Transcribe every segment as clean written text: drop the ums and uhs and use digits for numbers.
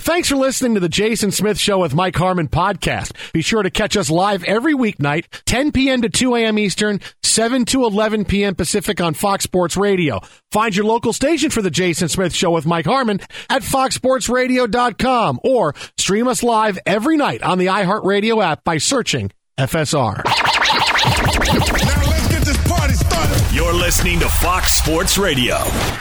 Thanks for listening to the Jason Smith Show with Mike Harmon podcast. Be sure to catch us live every weeknight, 10 p.m. to 2 a.m. Eastern, 7 to 11 p.m. Pacific on Fox Sports Radio. Find your local station for the Jason Smith Show with Mike Harmon at foxsportsradio.com or stream us live every night on the iHeartRadio app by searching FSR. Now let's get this party started. You're listening to Fox Sports Radio.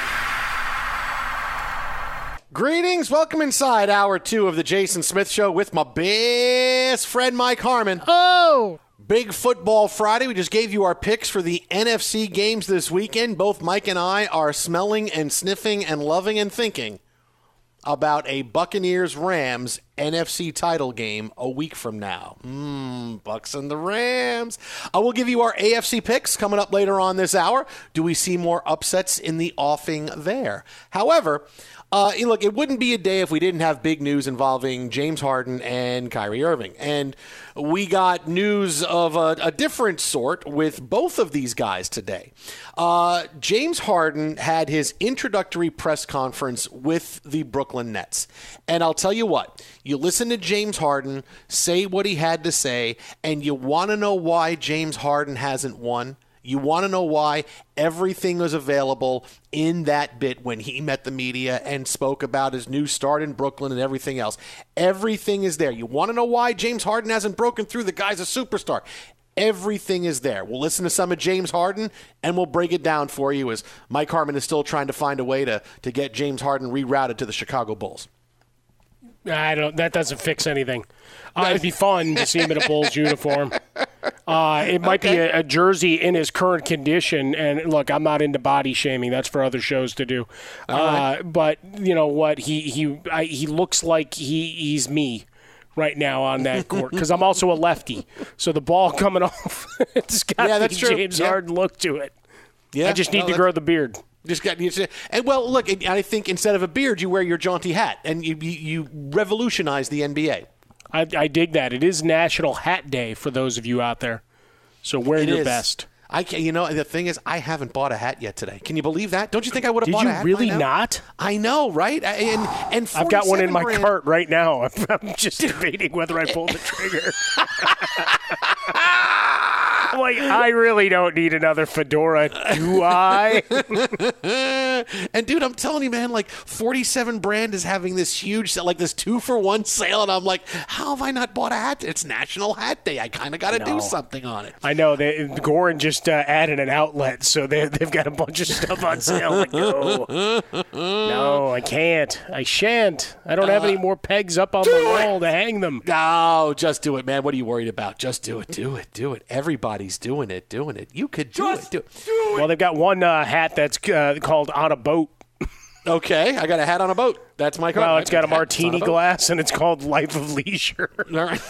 Greetings. Welcome inside Hour 2 of the Jason Smith Show with my best friend Mike Harmon. Oh! Big Football Friday. We just gave you our picks for the NFC games this weekend. Both Mike and I are smelling and sniffing and loving and thinking about a Buccaneers-Rams NFC title game a week from now. Bucs and the Rams. I will give you our AFC picks coming up later on this hour. Do we see more upsets in the offing there? However, look, it wouldn't be a day if we didn't have big news involving James Harden and Kyrie Irving. And we got news of a different sort with both of these guys today. James Harden had his introductory press conference with the Brooklyn Nets. And I'll tell you what, you listen to James Harden say what he had to say, and you want to know why James Harden hasn't won? You want to know why everything was available in that bit when he met the media and spoke about his new start in Brooklyn and everything else. Everything is there. You want to know why James Harden hasn't broken through? The guy's a superstar. Everything is there. We'll listen to some of James Harden, and we'll break it down for you as Mike Harmon is still trying to find a way to get James Harden rerouted to the Chicago Bulls. That doesn't fix anything. It'd be fun to see him in a Bulls uniform. It might be a jersey in his current condition. And look, I'm not into body shaming. That's for other shows to do. But you know what? He looks like he's me right now on that court because I'm also a lefty. So the ball coming off, it's got the James Harden look to it. Yeah, I just need to grow the beard. And well, look, I think instead of a beard, you wear your jaunty hat, and you revolutionize the NBA. I dig that. It is National Hat Day for those of you out there, so wear your best. The thing is, I haven't bought a hat yet today. Can you believe that? Don't you think I would have bought a hat? Did you really not? I know, right? And I've got one in my cart right now. I'm just debating whether I pull the trigger. I'm like, I really don't need another fedora, do I? And, dude, I'm telling you, man, like 47 brand is having this huge, like this 2-for-1 sale, and I'm like, how have I not bought a hat? It's National Hat Day. I kind of got to do something on it. I know. Goran just added an outlet, so they've got a bunch of stuff on sale. Like, no, I can't. I shan't. I don't have any more pegs up on the wall to hang them. No, just do it, man. What are you worried about? Just do it. Do it. Everybody's doing it. You could do it. Well, they've got one hat that's called On a Boat. Okay, I got a hat on a boat. That's my car. Well, it's got a martini glass, and it's called Life of Leisure. All right.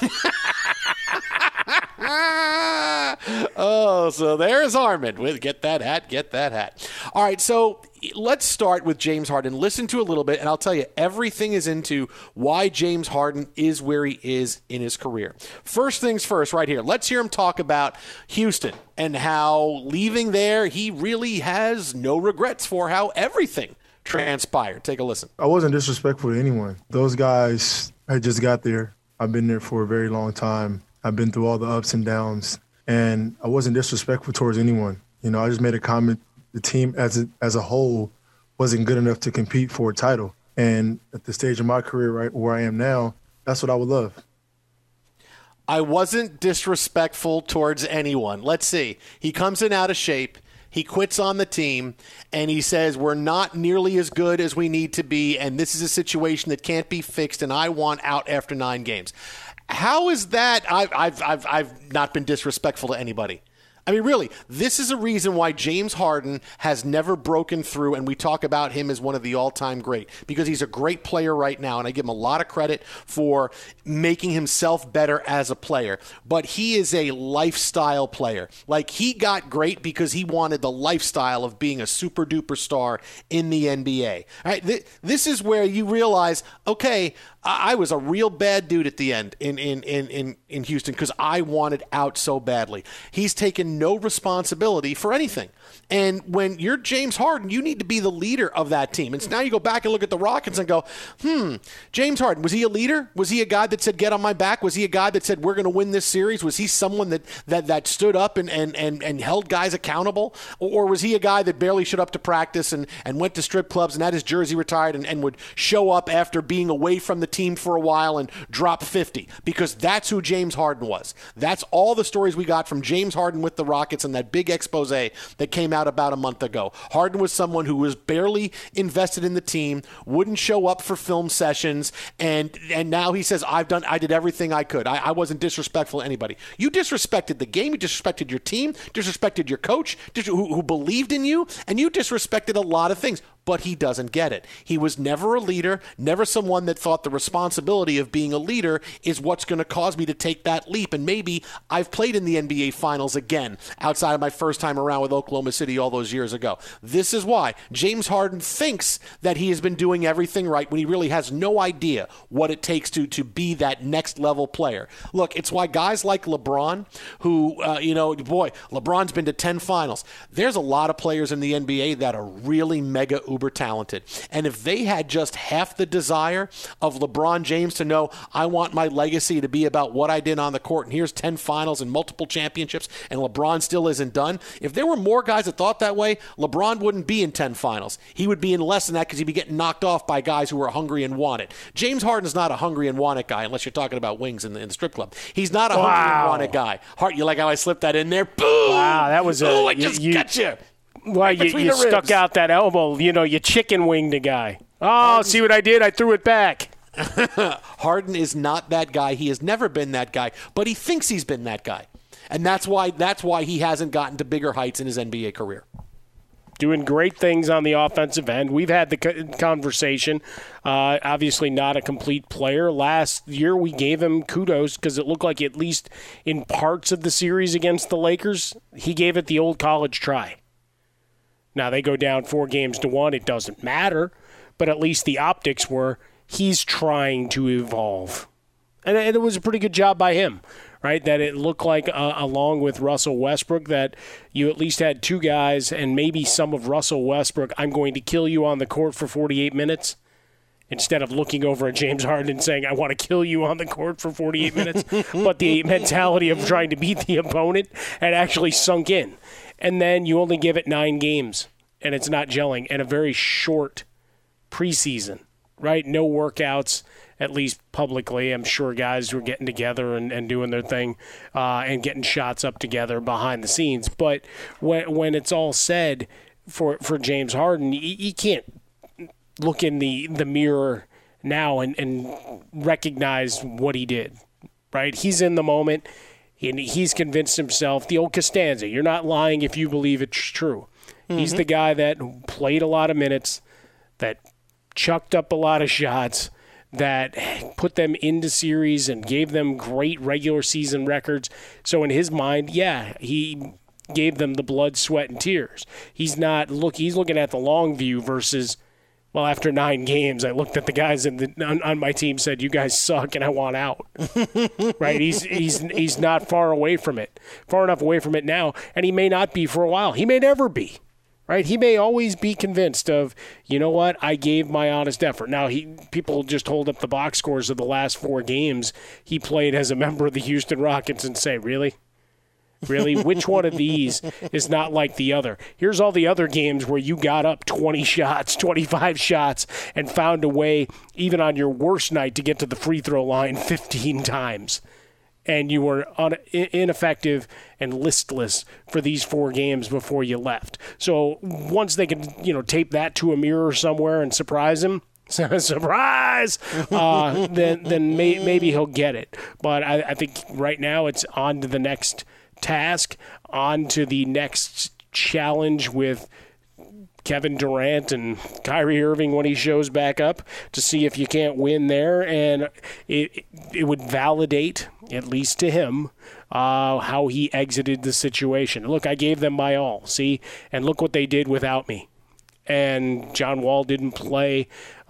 Oh, so there's Harmon. Get that hat. All right, so let's start with James Harden. Listen to a little bit, and I'll tell you, everything is into why James Harden is where he is in his career. First things first, right here. Let's hear him talk about Houston and how leaving there, he really has no regrets for how everything transpired. Take a listen. I wasn't disrespectful to anyone. Those guys, I just got there. I've been there for a very long time. I've been through all the ups and downs, and I wasn't disrespectful towards anyone. I just made a comment. The team as a whole wasn't good enough to compete for a title. And at the stage of my career, right where I am now, that's what I would love. I wasn't disrespectful towards anyone. Let's see. He comes in out of shape. He quits on the team, and he says, we're not nearly as good as we need to be, and this is a situation that can't be fixed, and I want out after 9 games. How is that? I've not been disrespectful to anybody. I mean, really, this is a reason why James Harden has never broken through, and we talk about him as one of the all-time great, because he's a great player right now, and I give him a lot of credit for making himself better as a player. But he is a lifestyle player. Like, he got great because he wanted the lifestyle of being a super-duper star in the NBA. All right, this is where you realize, okay, I was a real bad dude at the end in Houston because I wanted out so badly. He's taken taken no responsibility for anything. And when you're James Harden, you need to be the leader of that team. And so now you go back and look at the Rockets and go, James Harden, was he a leader? Was he a guy that said, get on my back? Was he a guy that said, we're going to win this series? Was he someone that stood up and held guys accountable? Or was he a guy that barely showed up to practice and went to strip clubs and had his jersey retired and would show up after being away from the team for a while and drop 50? Because that's who James Harden was. That's all the stories we got from James Harden with the Rockets and that big expose that came out about a month ago. Harden was someone who was barely invested in the team, wouldn't show up for film sessions, and now he says, I did everything I could. I wasn't disrespectful to anybody. You disrespected the game, you disrespected your team, disrespected your coach who believed in you, and you disrespected a lot of things. But he doesn't get it. He was never a leader, never someone that thought the responsibility of being a leader is what's going to cause me to take that leap. And maybe I've played in the NBA Finals again outside of my first time around with Oklahoma City all those years ago. This is why James Harden thinks that he has been doing everything right when he really has no idea what it takes to be that next level player. Look, it's why guys like LeBron, who, LeBron's been to 10 finals. There's a lot of players in the NBA that are really mega uber talented. And if they had just half the desire of LeBron James to know, I want my legacy to be about what I did on the court, and here's 10 finals and multiple championships, and LeBron still isn't done. If there were more guys that thought that way, LeBron wouldn't be in 10 finals. He would be in less than that because he'd be getting knocked off by guys who are hungry and want it. James Harden's not a hungry and want it guy unless you're talking about wings in the strip club. He's not a hungry and want it guy. Hart, you like how I slipped that in there? Boom! Wow, that was I just got you. Well, you stuck out that elbow. You chicken winged a guy. Oh, see what I did? I threw it back. Harden is not that guy. He has never been that guy, but he thinks he's been that guy. And that's why he hasn't gotten to bigger heights in his NBA career. Doing great things on the offensive end. We've had the conversation. Obviously not a complete player. Last year we gave him kudos because it looked like at least in parts of the series against the Lakers, he gave it the old college try. Now, they go down 4-1. It doesn't matter, but at least the optics were he's trying to evolve. And it was a pretty good job by him, right? That it looked like, along with Russell Westbrook, that you at least had two guys and maybe some of Russell Westbrook, I'm going to kill you on the court for 48 minutes, instead of looking over at James Harden and saying, I want to kill you on the court for 48 minutes. But the mentality of trying to beat the opponent had actually sunk in. And then you only give it 9 games, and it's not gelling, and a very short preseason, right? No workouts, at least publicly. I'm sure guys were getting together and doing their thing and getting shots up together behind the scenes. But when it's all said for James Harden, he can't look in the mirror now and recognize what he did, right? He's in the moment. And he's convinced himself, the old Costanza, you're not lying if you believe it's true. Mm-hmm. He's the guy that played a lot of minutes, that chucked up a lot of shots, that put them into series and gave them great regular season records. So in his mind, he gave them the blood, sweat, and tears. He's looking at the long view versus, well, after 9 games, I looked at the guys on my team, said, "You guys suck, and I want out." Right? He's not far enough away from it now, and he may not be for a while. He may never be. Right? He may always be convinced of, you know what, I gave my honest effort. Now, people just hold up the box scores of the last 4 games he played as a member of the Houston Rockets and say, really? Really? Which one of these is not like the other? Here's all the other games where you got up 20 shots, 25 shots, and found a way, even on your worst night, to get to the free throw line 15 times. And you were ineffective and listless for these 4 games before you left. So once they can, tape that to a mirror somewhere and surprise him, surprise, then maybe he'll get it. But I think right now it's on to the next task, on to the next challenge with Kevin Durant and Kyrie Irving when he shows back up, to see if you can't win there. And it would validate, at least to him, how he exited the situation. Look, I gave them my all, see? And look what they did without me. And John Wall didn't play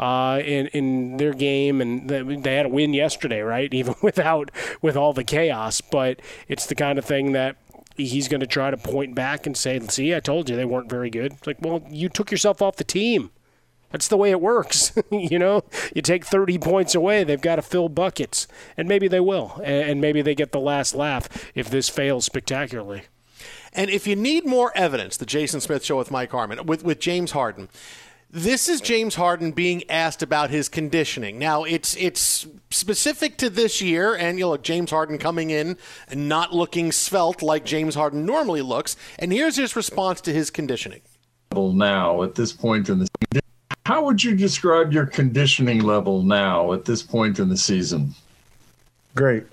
in their game, and they had a win yesterday, right? Even with all the chaos. But it's the kind of thing that he's going to try to point back and say, see, I told you they weren't very good. It's like, well, you took yourself off the team. That's the way it works. You take 30 points away, they've got to fill buckets. And maybe they will. And maybe they get the last laugh if this fails spectacularly. And if you need more evidence, the Jason Smith Show with Mike Harmon, with James Harden, this is James Harden being asked about his conditioning. Now, it's specific to this year, and look, James Harden coming in and not looking svelte like James Harden normally looks. And here's his response to his conditioning. Now, at this point in the season, how would you describe your conditioning level now at this point in the season? Great.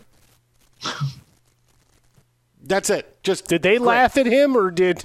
That's it. Just did they laugh at him, or did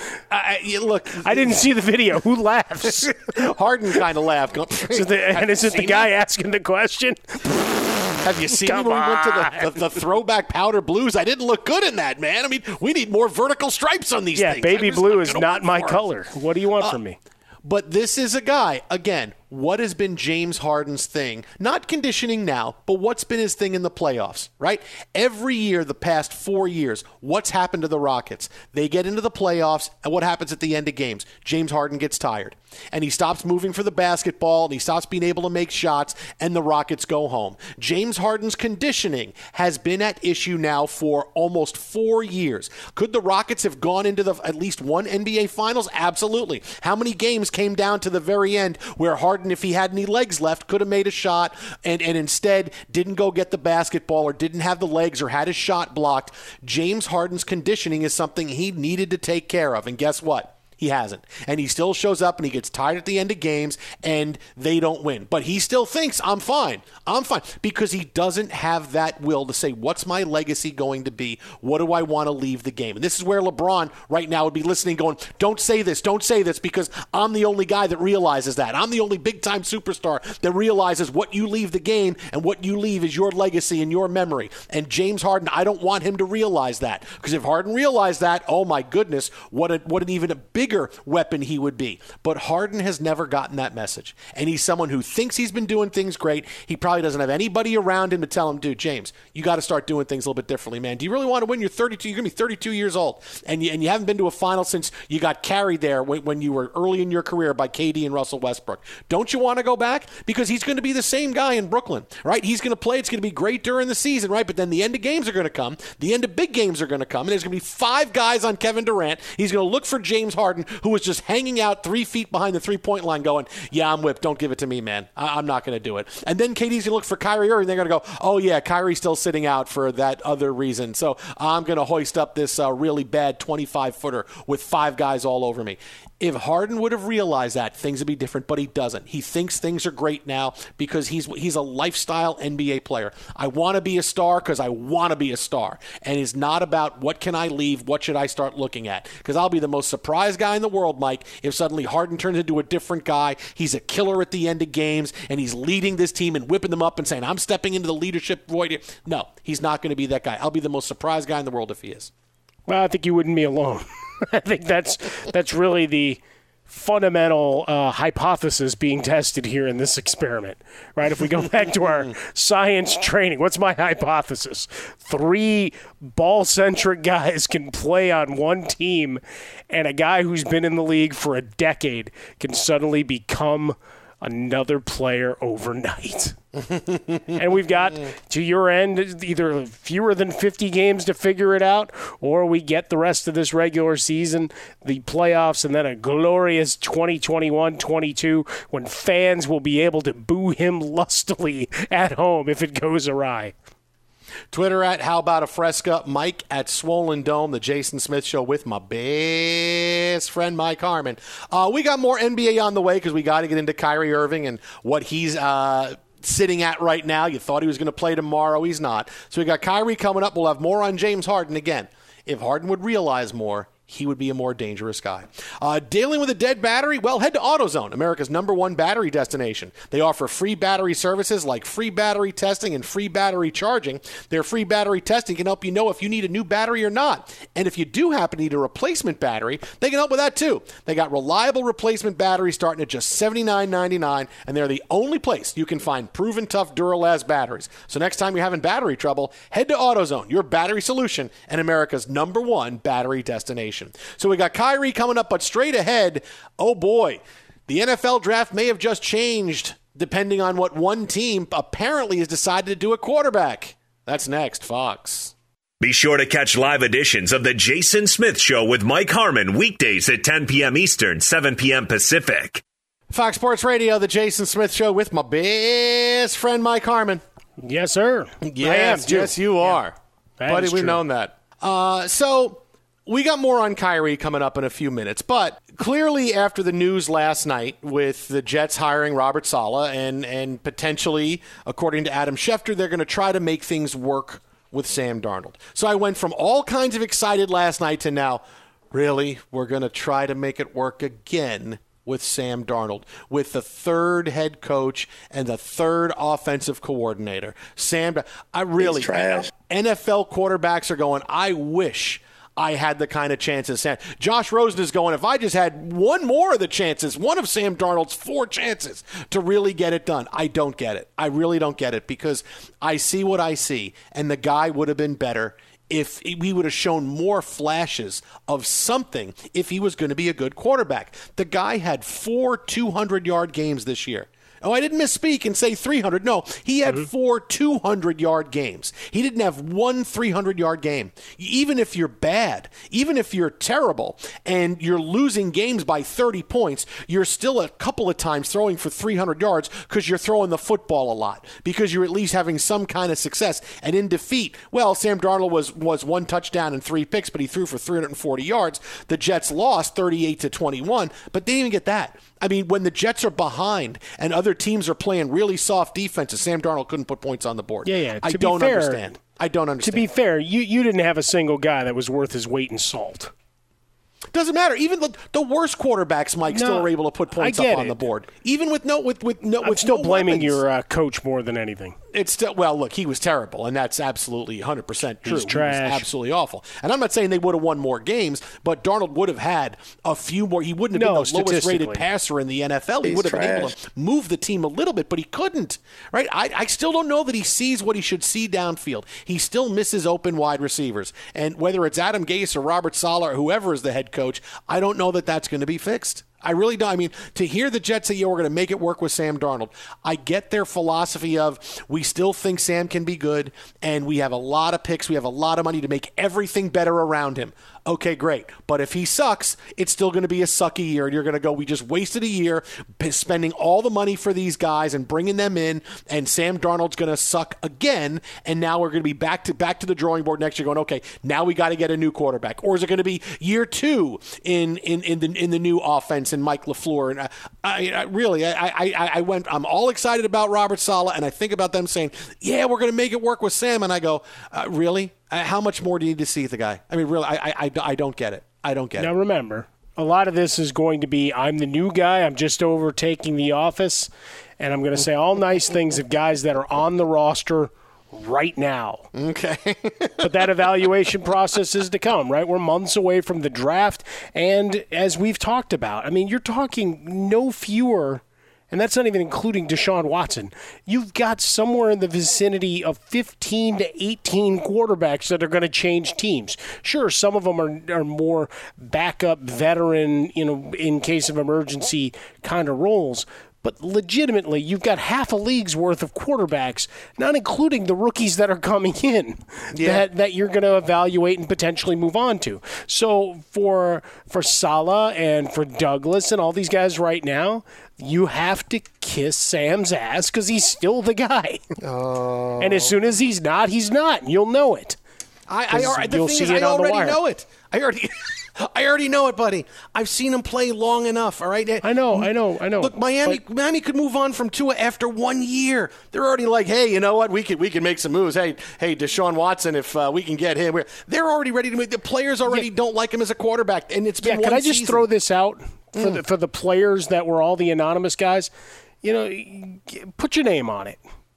look? I didn't see the video. Who laughs? Harden kind of laughed. And is it the guy asking the question? Have you seen me when we went to the throwback powder blues? I didn't look good in that, man. I mean, we need more vertical stripes on these things. Yeah, baby blue is not my color. What do you want from me? But this is a guy, again, what has been James Harden's thing? Not conditioning now, but what's been his thing in the playoffs, right? Every year, the past 4 years, what's happened to the Rockets? They get into the playoffs, and what happens at the end of games? James Harden gets tired, and he stops moving for the basketball, and he stops being able to make shots, and the Rockets go home. James Harden's conditioning has been at issue now for almost 4 years. Could the Rockets have gone into at least one NBA Finals? Absolutely. How many games came down to the very end where Harden, if he had any legs left, could have made a shot and instead didn't go get the basketball or didn't have the legs or had his shot blocked? James Harden's conditioning is something he needed to take care of. And guess what? He hasn't. And he still shows up and he gets tired at the end of games and they don't win. But he still thinks, I'm fine. I'm fine. Because he doesn't have that will to say, what's my legacy going to be? What do I want to leave the game? And this is where LeBron right now would be listening going, don't say this because I'm the only guy that realizes that. I'm the only big-time superstar that realizes what you leave the game and what you leave is your legacy and your memory. And James Harden, I don't want him to realize that. Because if Harden realized that, oh my goodness, what an even a bigger weapon he would be. But Harden has never gotten that message. And he's someone who thinks he's been doing things great. He probably doesn't have anybody around him to tell him, dude, James, you got to start doing things a little bit differently, man. Do you really want to win? You're 32. You're going to be 32 years old. And you haven't been to a final since you got carried there when you were early in your career by KD and Russell Westbrook. Don't you want to go back? Because he's going to be the same guy in Brooklyn, right? He's going to play. It's going to be great during the season, right? But then the end of games are going to come. The end of big games are going to come. And there's going to be 5 guys on Kevin Durant. He's going to look for James Harden, who was just hanging out 3 feet behind the three-point line going, yeah, I'm whipped. Don't give it to me, man. I'm not going to do it. And then KD's going to look for Kyrie Irving. They're going to go, oh, yeah, Kyrie's still sitting out for that other reason. So I'm going to hoist up this really bad 25-footer with 5 guys all over me. If Harden would have realized that, things would be different, but he doesn't. He thinks things are great now because he's a lifestyle NBA player. I want to be a star because I want to be a star. And it's not about what can I leave, what should I start looking at. Because I'll be the most surprised guy in the world, Mike, if suddenly Harden turns into a different guy. He's a killer at the end of games, and he's leading this team and whipping them up and saying, I'm stepping into the leadership void. No, he's not going to be that guy. I'll be the most surprised guy in the world if he is. Well, I think you wouldn't be alone. I think that's really the fundamental hypothesis being tested here in this experiment, right? If we go back to our science training, what's my hypothesis? 3 ball-centric guys can play on one team, and a guy who's been in the league for a decade can suddenly become another player overnight. And we've got, to your end, either fewer than 50 games to figure it out, or we get the rest of this regular season, the playoffs, and then a glorious 2021-22 when fans will be able to boo him lustily at home if it goes awry. Twitter at How About a Fresca, Mike at Swollen Dome, the Jason Smith Show with my best friend Mike Harmon. We got more NBA on the way because we got to get into Kyrie Irving and what he's sitting at right now. You thought he was going to play tomorrow. He's not. So we got Kyrie coming up. We'll have more on James Harden again. If Harden would realize more, he would be a more dangerous guy. Dealing with a dead battery? Well, head to AutoZone, America's #1 battery destination. They offer free battery services like free battery testing and free battery charging. Their free battery testing can help you know if you need a new battery or not. And if you do happen to need a replacement battery, they can help with that too. They got reliable replacement batteries starting at just $79.99, and they're the only place you can find proven tough Duralast batteries. So next time you're having battery trouble, head to AutoZone, your battery solution and America's #1 battery destination. So we got Kyrie coming up, but straight ahead, oh boy, the NFL draft may have just changed depending on what one team apparently has decided to do at quarterback. That's next, Fox. Be sure to catch live editions of The Jason Smith Show with Mike Harmon weekdays at 10 p.m. Eastern, 7 p.m. Pacific. Fox Sports Radio, The Jason Smith Show with my best friend Mike Harmon. Yes, sir. Yes, you are. Buddy, we've known that. So we got more on Kyrie coming up in a few minutes, but clearly after the news last night with the Jets hiring Robert Saleh and potentially, according to Adam Schefter, they're going to try to make things work with Sam Darnold. So I went from all kinds of excited last night to now, really, we're going to try to make it work again with Sam Darnold, with the third head coach and the third offensive coordinator. I really, NFL quarterbacks are going, I wish I had the kind of chances. Josh Rosen is going, if I just had one more of the chances, one of Sam Darnold's 4 chances to really get it done. I don't get it. I really don't get it because I see what I see, and the guy would have been better if we would have shown more flashes of something if he was going to be a good quarterback. The guy had 4 200-yard games this year. Oh, I didn't misspeak and say 300. No, he had 4 200-yard games. He didn't have one 300-yard game. Even if you're bad, even if you're terrible, and you're losing games by 30 points, you're still a couple of times throwing for 300 yards because you're throwing the football a lot, because you're at least having some kind of success. And in defeat, well, Sam Darnold was 1 touchdown and 3 picks, but he threw for 340 yards. The Jets lost 38-21, but they didn't even get that. I mean, when the Jets are behind and other teams are playing really soft defenses, Sam Darnold couldn't put points on the board. I don't understand. To be fair, you didn't have a single guy that was worth his weight in salt. Doesn't matter. Even the worst quarterbacks, Mike, still are able to put points up on the board. Even with I'm still blaming your coach more than anything. It's still, well, look, he was terrible, and that's absolutely 100% true. He's trash. He was absolutely awful. And I'm not saying they would have won more games, but Darnold would have had a few more. He wouldn't have been the lowest-rated passer in the NFL. He would have been able to move the team a little bit, but he couldn't. Right? I still don't know that he sees what he should see downfield. He still misses open wide receivers. And whether it's Adam Gase or Robert Saleh or whoever is the head coach, I don't know that that's going to be fixed. I really don't. I mean, to hear the Jets say, we're going to make it work with Sam Darnold, I get their philosophy of we still think Sam can be good, and we have a lot of picks, we have a lot of money to make everything better around him. Okay, great. But if he sucks, it's still going to be a sucky year, and you're going to go, we just wasted a year spending all the money for these guys and bringing them in, and Sam Darnold's going to suck again, and now we're going to be back to the drawing board next year going, okay, now we got to get a new quarterback. Or is it going to be year 2 in the new offense and Mike LaFleur? And I'm all excited about Robert Saleh, and I think about them saying, yeah, we're going to make it work with Sam, and I go, really? How much more do you need to see the guy? I mean, really, I don't get it. I don't get it. Now, remember, a lot of this is going to be, I'm the new guy, I'm just overtaking the office, and I'm going to say all nice things of guys that are on the roster right now. Okay. But that evaluation process is to come, right? We're months away from the draft, and as we've talked about, I mean, you're talking no fewer, and that's not even including Deshaun Watson. You've got somewhere in the vicinity of 15 to 18 quarterbacks that are going to change teams. Sure, some of them are more backup veteran, in case of emergency kind of roles. But legitimately, you've got half a league's worth of quarterbacks, not including the rookies that are coming in, that you're going to evaluate and potentially move on to. So for Saleh and for Douglas and all these guys right now, you have to kiss Sam's ass because he's still the guy. Oh. And as soon as he's not, he's not. You'll know it. I already know it. I already know it, buddy. I've seen him play long enough, all right? I know. Look, Miami could move on from Tua after 1 year. They're already like, hey, you know what? We can make some moves. Hey, Deshaun Watson, if we can get him. They're already ready to make. The players already don't like him as a quarterback, and it's been 1 season. Can I just throw this out for the players that were all the anonymous guys? Put your name on it.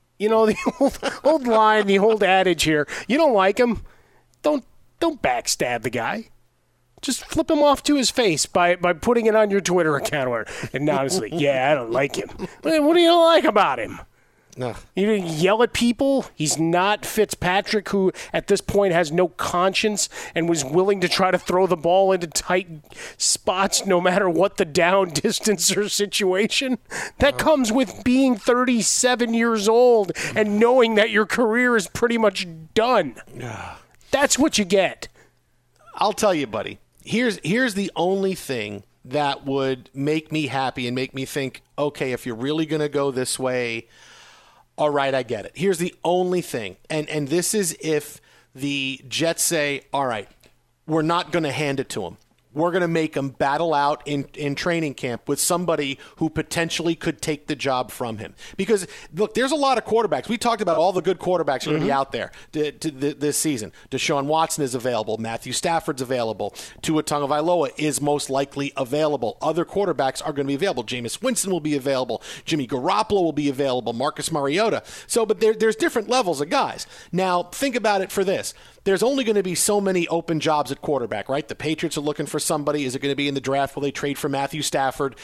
The old line, the old adage here. You don't like him, don't backstab the guy. Just flip him off to his face by putting it on your Twitter account. And honestly, I don't like him. What do you like about him? No. You yell at people. He's not Fitzpatrick, who at this point has no conscience and was willing to try to throw the ball into tight spots no matter what the down distance or situation. That comes with being 37 years old and knowing that your career is pretty much done. That's what you get. I'll tell you, buddy. Here's the only thing that would make me happy and make me think, okay, if you're really going to go this way, all right, I get it. Here's the only thing, and this is if the Jets say, all right, we're not going to hand it to him. We're going to make him battle out in training camp with somebody who potentially could take the job from him. Because, look, there's a lot of quarterbacks. We talked about all the good quarterbacks are going to be out there this season. Deshaun Watson is available. Matthew Stafford's available. Tua Tagovailoa is most likely available. Other quarterbacks are going to be available. Jameis Winston will be available. Jimmy Garoppolo will be available. Marcus Mariota. But there's different levels of guys. Now, think about it for this. There's only going to be so many open jobs at quarterback, right? The Patriots are looking for somebody. Is it going to be in the draft? Will they trade for Matthew Stafford?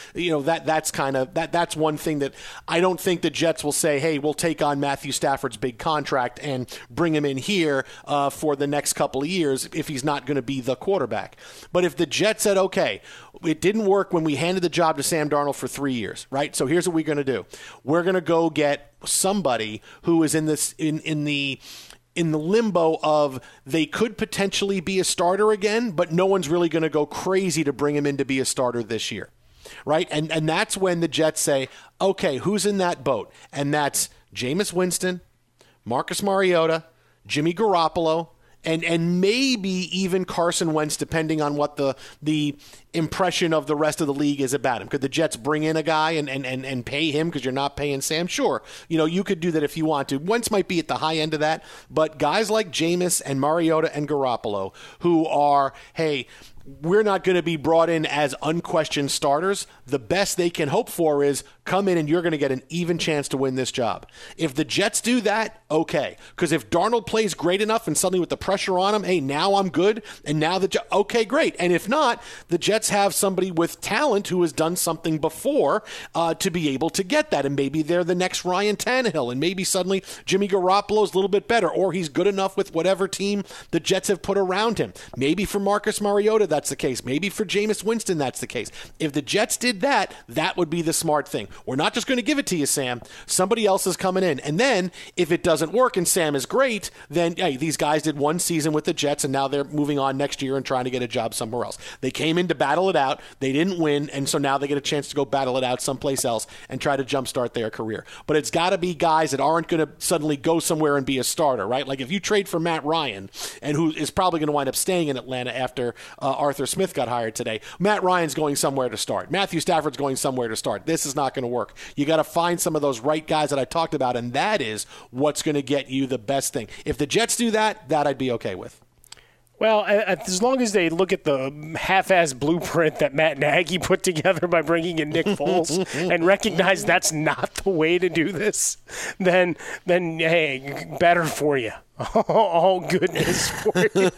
That's one thing that I don't think the Jets will say, hey, we'll take on Matthew Stafford's big contract and bring him in here for the next couple of years if he's not going to be the quarterback. But if the Jets said, okay, it didn't work when we handed the job to Sam Darnold for 3 years, right? So here's what we're going to do. We're going to go get somebody who is in the limbo of they could potentially be a starter again, but no one's really going to go crazy to bring him in to be a starter this year, right? And that's when the Jets say, okay, who's in that boat? And that's Jameis Winston, Marcus Mariota, Jimmy Garoppolo, and maybe even Carson Wentz, depending on what the impression of the rest of the league is about him. Could the Jets bring in a guy and pay him because you're not paying Sam? Sure. You could do that if you want to. Wentz might be at the high end of that, but guys like Jameis and Mariota and Garoppolo who are, hey, we're not going to be brought in as unquestioned starters. The best they can hope for is come in and you're going to get an even chance to win this job. If the Jets do that, okay. Because if Darnold plays great enough and suddenly with the pressure on him, hey, now I'm good, and now okay, great. And if not, the Jets have somebody with talent who has done something before to be able to get that. And maybe they're the next Ryan Tannehill, and maybe suddenly Jimmy Garoppolo's a little bit better, or he's good enough with whatever team the Jets have put around him. Maybe for Marcus Mariota, that's the case. Maybe for Jameis Winston, that's the case. If the Jets did that, that would be the smart thing. We're not just going to give it to you, Sam. Somebody else is coming in. And then if it doesn't work and Sam is great, then hey, these guys did one season with the Jets and now they're moving on next year and trying to get a job somewhere else. They came in to battle it out. They didn't win, and so now they get a chance to go battle it out someplace else and try to jumpstart their career. But it's got to be guys that aren't going to suddenly go somewhere and be a starter, right? Like if you trade for Matt Ryan, and who is probably going to wind up staying in Atlanta after Arthur Smith got hired today, Matt Ryan's going somewhere to start. Matthew Stafford's going somewhere to start. This is not going to work. You got to find some of those right guys that I talked about, and that is what's going to get you the best thing. If the Jets do that, that I'd be okay with. Well, as long as they look at the half-ass blueprint that Matt Nagy put together by bringing in Nick Foles and recognize that's not the way to do this, then hey, better for you. All goodness for you.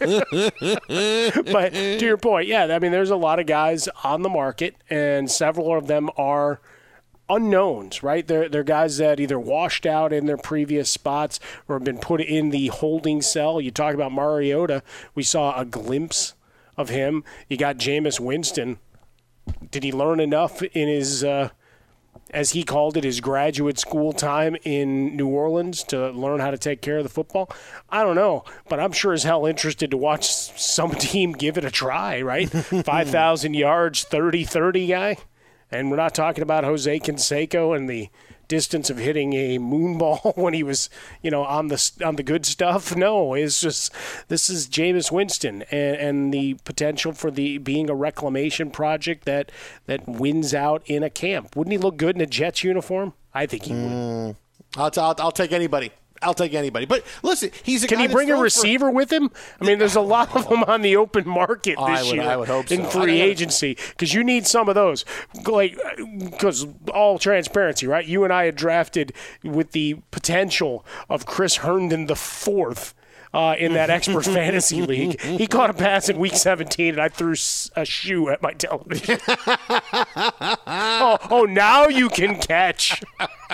But to your point, yeah, I mean, there's a lot of guys on the market, and several of them are unknowns, right? They're guys that either washed out in their previous spots or have been put in the holding cell. You talk about Mariota. We saw a glimpse of him. You got Jameis Winston. Did he learn enough in his, as he called it, his graduate school time in New Orleans to learn how to take care of the football? I don't know, but I'm sure as hell interested to watch some team give it a try, right? 5,000 yards, 30-30 guy. And we're not talking about Jose Canseco and the distance of hitting a moon ball when he was, on the good stuff. No, it's just this is Jameis Winston and the potential for being a reclamation project that wins out in a camp. Wouldn't he look good in a Jets uniform? I think he would. I'll take anybody. I'll take anybody. But listen, he's a Can guy he bring a that's receiver with him? I mean, there's a lot of them on the open market this year. I would hope so. In free agency, because you need some of those. Because all transparency, right? You and I had drafted with the potential of Chris Herndon the fourth. In that expert fantasy league. He caught a pass in week 17, and I threw a shoe at my television. Now you can catch.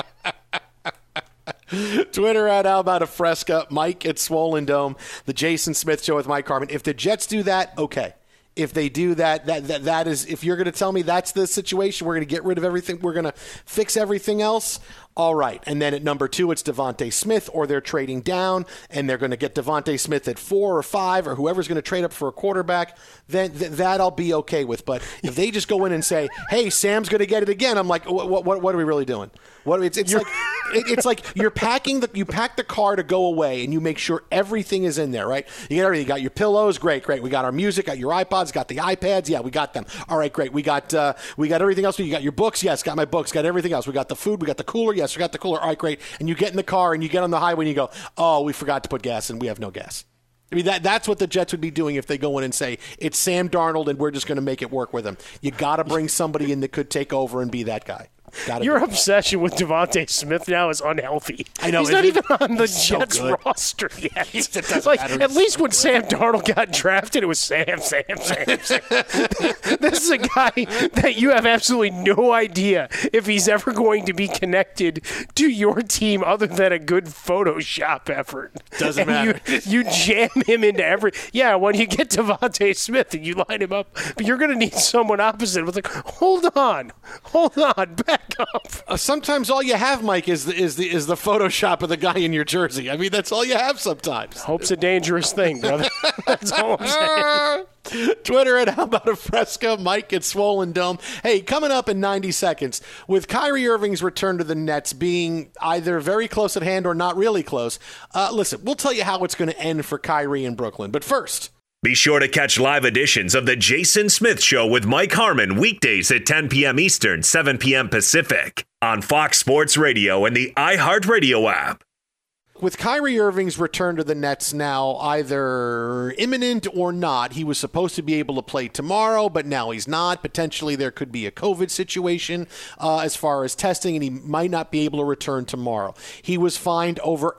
Twitter at How About a Fresca, Mike at Swollen Dome, the Jason Smith Show with Mike Harmon. If the Jets do that, okay. If they do that is, if you're going to tell me that's the situation, we're going to get rid of everything, we're going to fix everything else, all right. And then at number 2, it's Devontae Smith, or they're trading down, and they're going to get Devontae Smith at 4 or 5, or whoever's going to trade up for a quarterback, then that I'll be okay with. But if they just go in and say, hey, Sam's going to get it again, I'm like, what are we really doing? It's like you pack the car to go away, and you make sure everything is in there, right? You get everything. You got your pillows, great. We got our music, got your iPods, got the iPads, yeah, we got them. All right, great. We got everything else. You got your books, yes, got my books, got everything else. We got the food, we got the cooler, yes, we got the cooler. All right, great. And you get in the car and you get on the highway and you go, oh, we forgot to put gas in. We have no gas. I mean, that's what the Jets would be doing if they go in and say, it's Sam Darnold and we're just going to make it work with him. You got to bring somebody in that could take over and be that guy. Your obsession with Devontae Smith now is unhealthy. I know. He's not even on the Jets roster yet. At least when Sam Darnold got drafted, it was Sam. This is a guy that you have absolutely no idea if he's ever going to be connected to your team other than a good Photoshop effort. Doesn't matter. You jam him into every... Yeah, when you get Devontae Smith and you line him up, but you're going to need someone opposite. It's like, hold on, back up. Sometimes all you have, Mike, is the Photoshop of the guy in your jersey. I mean, that's all you have sometimes. Hope's a dangerous thing, brother. That's all I'm saying. Twitter at How About a Fresca, Mike at Swollen Dome. Hey, coming up in 90 seconds, with Kyrie Irving's return to the Nets being either very close at hand or not really close, listen, we'll tell you how it's going to end for Kyrie in Brooklyn. But first... Be sure to catch live editions of The Jason Smith Show with Mike Harmon weekdays at 10 p.m. Eastern, 7 p.m. Pacific on Fox Sports Radio and the iHeartRadio app. With Kyrie Irving's return to the Nets now either imminent or not, he was supposed to be able to play tomorrow, but now he's not. Potentially there could be a COVID situation as far as testing, and he might not be able to return tomorrow. He was fined over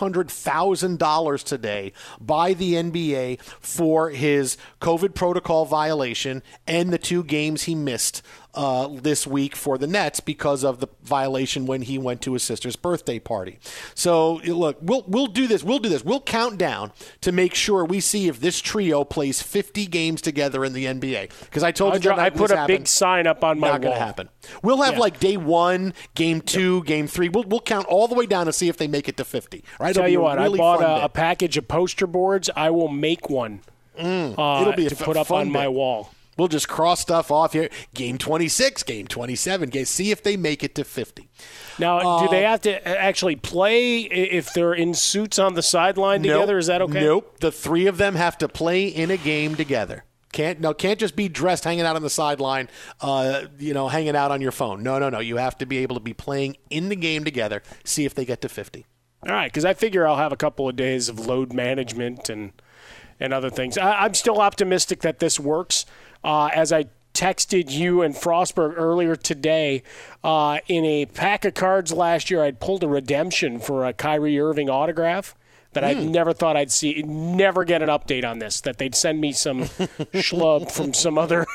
$800,000 today by the NBA for his COVID protocol violation and the 2 games he missed this week for the Nets because of the violation when he went to his sister's birthday party. So, look, we'll do this. We'll count down to make sure we see if this trio plays 50 games together in the NBA. Because I told you I put a big sign up on my wall. Not going to happen. We'll have like day 1, game 2, game 3. We'll count all the way down to see if they make it to 50. Right? Tell you what, really I bought a package of poster boards. I will make one. It'll be to put up on my wall. We'll just cross stuff off here. Game 26, game 27. See if they make it to 50. Now, do they have to actually play if they're in suits on the sideline together? Is that okay? Nope. The 3 of them have to play in a game together. Can't just be dressed hanging out on the sideline, hanging out on your phone. No. You have to be able to be playing in the game together. See if they get to 50. All right, because I figure I'll have a couple of days of load management and other things. I'm still optimistic that this works. As I texted you and Frostberg earlier today, in a pack of cards last year, I'd pulled a redemption for a Kyrie Irving autograph that I never thought I'd see. Never get an update on this, that they'd send me some schlub from some other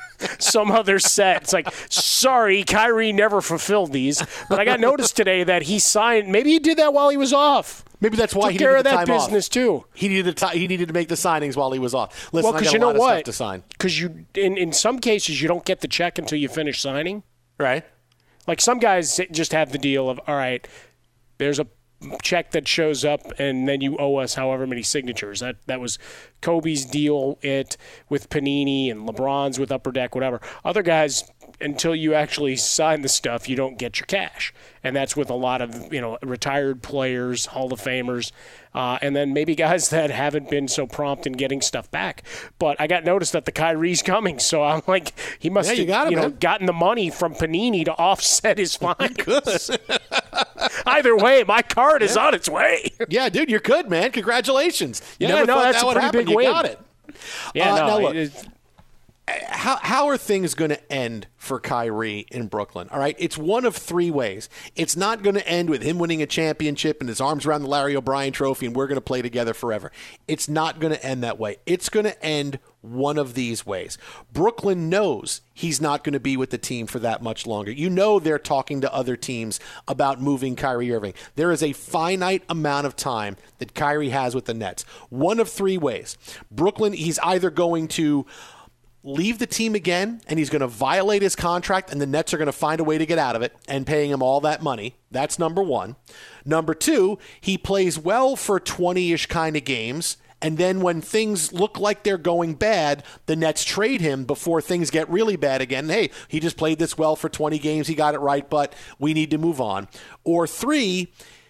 set. It's like, sorry, Kyrie never fulfilled these. But I got notice today that he signed. Maybe he did that while he was off. Maybe that's why he took care needed of the that time business off. Too. He needed to make the signings while he was off. Listen, because I got a lot of stuff to sign. Because you, in some cases, you don't get the check until you finish signing. Right. Like some guys just have the deal of, all right, there's a check that shows up, and then you owe us however many signatures. That was Kobe's deal with Panini and LeBron's with Upper Deck, whatever. Other guys until you actually sign the stuff, you don't get your cash. And that's with a lot of, retired players, Hall of Famers, and then maybe guys that haven't been so prompt in getting stuff back. But I got notice that the Kyrie's coming, so I'm like, he must have gotten the money from Panini to offset his fines. Either way, my card is on its way. Yeah, dude, you're good, man. Congratulations. That's a pretty big win. You got it. Yeah, now look, how are things going to end for Kyrie in Brooklyn? All right, it's one of three ways. It's not going to end with him winning a championship and his arms around the Larry O'Brien trophy and we're going to play together forever. It's not going to end that way. It's going to end one of these ways. Brooklyn knows he's not going to be with the team for that much longer. They're talking to other teams about moving Kyrie Irving. There is a finite amount of time that Kyrie has with the Nets. One of three ways. Brooklyn, he's either going to leave the team again, and he's going to violate his contract, and the Nets are going to find a way to get out of it and paying him all that money. That's number one. Number two, he plays well for 20-ish kind of games, and then when things look like they're going bad, the Nets trade him before things get really bad again. Hey, he just played this well for 20 games. He got it right, but we need to move on. Or three,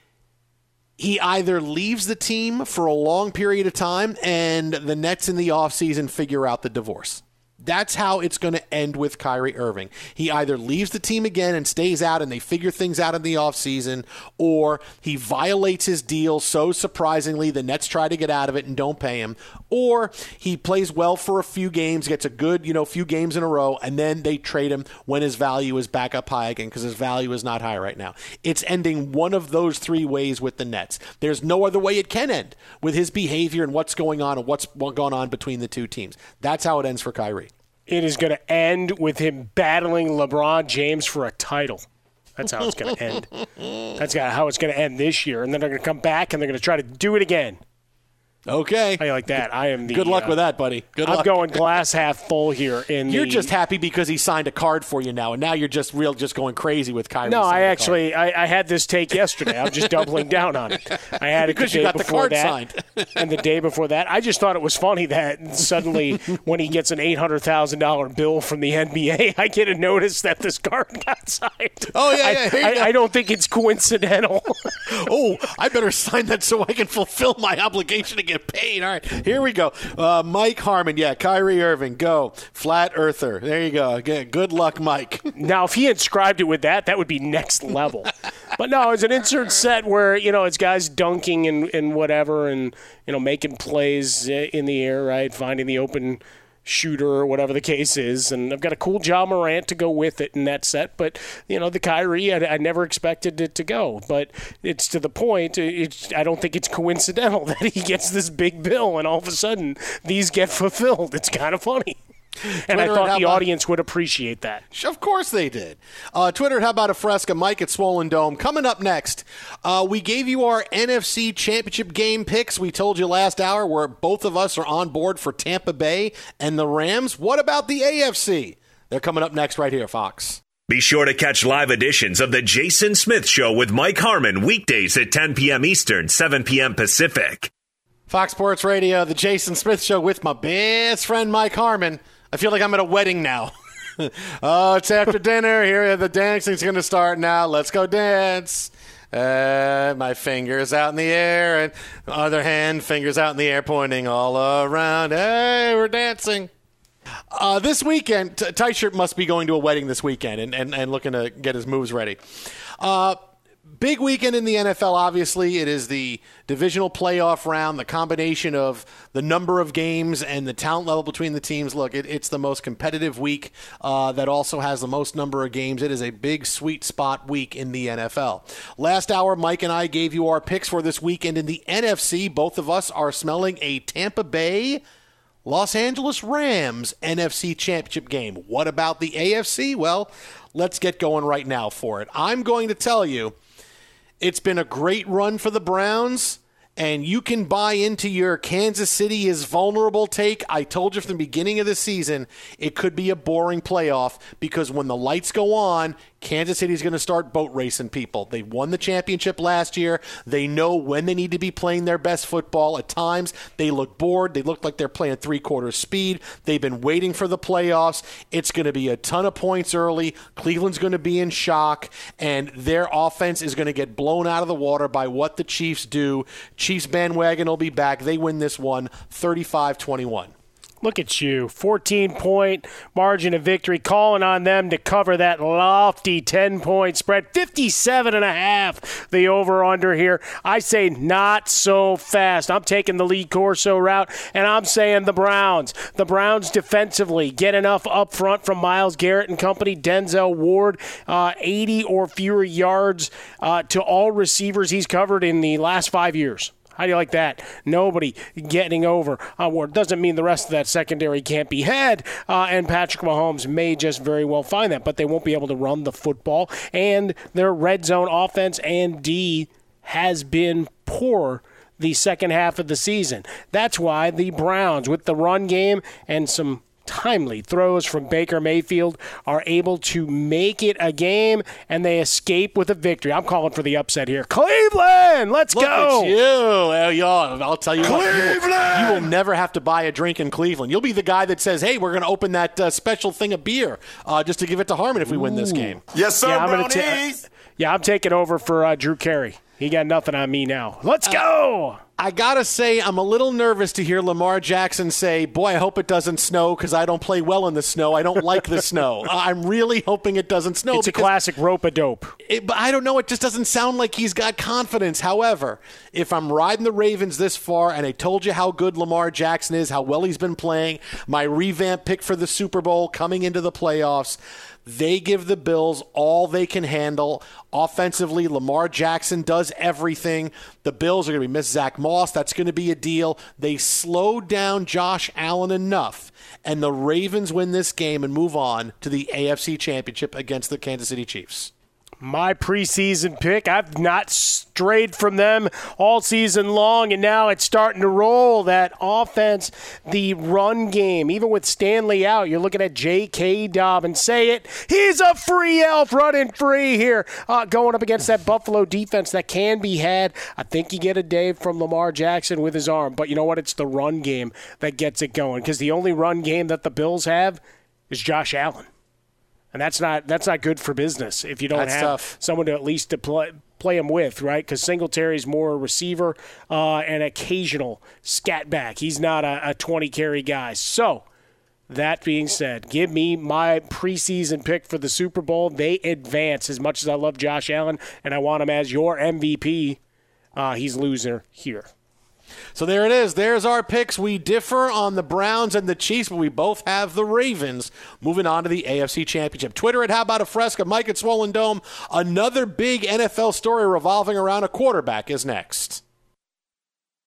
he either leaves the team for a long period of time and the Nets in the offseason figure out the divorce. That's how it's going to end with Kyrie Irving. He either leaves the team again and stays out and they figure things out in the offseason, or he violates his deal so surprisingly the Nets try to get out of it and don't pay him, or he plays well for a few games, gets a good few games in a row, and then they trade him when his value is back up high again because his value is not high right now. It's ending one of those three ways with the Nets. There's no other way it can end with his behavior and what's going on and what's gone on between the two teams. That's how it ends for Kyrie. It is going to end with him battling LeBron James for a title. That's how it's going to end. That's how it's going to end this year. And then they're going to come back and they're going to try to do it again. Okay. How you like that? I am the. Good luck with that, buddy. Good luck. I'm going glass half full here. You're just happy because he signed a card for you now, and now you're just going crazy with Kyrie. No, I had this take yesterday. I'm just doubling down on it. I had it because the day you got the before card that, signed, and the day before that. I just thought it was funny that suddenly, when he gets an $800,000 bill from the NBA, I get a notice that this card got signed. Oh yeah. I don't think it's coincidental. Oh, I better sign that so I can fulfill my obligation to get paid. All right. Here we go. Mike Harmon. Yeah, Kyrie Irving. Go. Flat earther. There you go. Again, good luck, Mike. Now, if he inscribed it with that would be next level. But no, it's an insert set where, it's guys dunking and whatever and, making plays in the air, right? Finding the open shooter or whatever the case is. And I've got a cool Ja Morant to go with it in that set. But, the Kyrie, I never expected it to go. But it's to the point, I don't think it's coincidental that he gets this big bill and all of a sudden these get fulfilled. It's kind of funny. And I thought the audience would appreciate that. Of course they did. Twitter, how about a Fresca? Mike at Swollen Dome. Coming up next, we gave you our NFC Championship game picks. We told you last hour where both of us are on board for Tampa Bay and the Rams. What about the AFC? They're coming up next right here, Fox. Be sure to catch live editions of The Jason Smith Show with Mike Harmon weekdays at 10 p.m. Eastern, 7 p.m. Pacific. Fox Sports Radio, The Jason Smith Show with my best friend Mike Harmon. I feel like I'm at a wedding now. Oh, it's after dinner. Here, the dancing's going to start now. Let's go dance. My fingers out in the air, and other hand, fingers out in the air, pointing all around. Hey, we're dancing. This weekend, Tight Shirt must be going to a wedding this weekend and looking to get his moves ready. Big weekend in the NFL, obviously. It is the divisional playoff round, the combination of the number of games and the talent level between the teams. Look, it's the most competitive week that also has the most number of games. It is a big, sweet spot week in the NFL. Last hour, Mike and I gave you our picks for this weekend in the NFC. Both of us are smelling a Tampa Bay Los Angeles Rams NFC Championship game. What about the AFC? Well, let's get going right now for it. I'm going to tell you, it's been a great run for the Browns, and you can buy into your Kansas City is vulnerable take. I told you from the beginning of the season it could be a boring playoff because when the lights go on, Kansas City's going to start boat racing people. They won the championship last year. They know when they need to be playing their best football. At times, they look bored. They look like they're playing three-quarters speed. They've been waiting for the playoffs. It's going to be a ton of points early. Cleveland's going to be in shock, and their offense is going to get blown out of the water by what the Chiefs do. Chiefs bandwagon will be back. They win this one 35-21. Look at you, 14-point margin of victory, calling on them to cover that lofty 10-point spread. 57.5, the over-under here. I say not so fast. I'm taking the Lee Corso route, and I'm saying the Browns. The Browns defensively get enough up front from Myles Garrett and company. Denzel Ward, 80 or fewer yards to all receivers he's covered in the last 5 years. How do you like that? Nobody getting over Ward. Doesn't mean the rest of that secondary can't be had, and Patrick Mahomes may just very well find that, but they won't be able to run the football, and their red zone offense and D has been poor the second half of the season. That's why the Browns, with the run game and some timely throws from Baker Mayfield, are able to make it a game, and they escape with a victory. I'm calling for the upset here. Cleveland, let's go. Look at you. Well, y'all, I'll tell you what, you will never have to buy a drink in Cleveland. You'll be the guy that says, hey, we're going to open that special thing of beer just to give it to Harmon if we win this game. Yes, sir, I'm taking over for Drew Carey. He got nothing on me now. Let's go. I got to say, I'm a little nervous to hear Lamar Jackson say, boy, I hope it doesn't snow because I don't play well in the snow. I don't like the snow. I'm really hoping it doesn't snow. It's a classic rope-a-dope. But I don't know. It just doesn't sound like he's got confidence. However, if I'm riding the Ravens this far, and I told you how good Lamar Jackson is, how well he's been playing, my revamped pick for the Super Bowl coming into the playoffs, they give the Bills all they can handle. Offensively, Lamar Jackson does everything. The Bills are going to miss Zach Moss. That's going to be a deal. They slow down Josh Allen enough, and the Ravens win this game and move on to the AFC Championship against the Kansas City Chiefs. My preseason pick, I've not strayed from them all season long, and now it's starting to roll. That offense, the run game, even with Stanley out, you're looking at J.K. Dobbins. Say it, he's a free elf running free here, going up against that Buffalo defense that can be had. I think you get a day from Lamar Jackson with his arm, but you know what? It's the run game that gets it going, because the only run game that the Bills have is Josh Allen. And that's not good for business if you don't have someone to at least to play him with, right? Because Singletary's more a receiver and occasional scat back. He's not a 20-carry guy. So, that being said, give me my preseason pick for the Super Bowl. They advance. As much as I love Josh Allen and I want him as your MVP, he's loser here. So there it is. There's our picks. We differ on the Browns and the Chiefs, but we both have the Ravens moving on to the AFC Championship. Twitter at How About a Fresca, Mike at Swollen Dome. Another big NFL story revolving around a quarterback is next.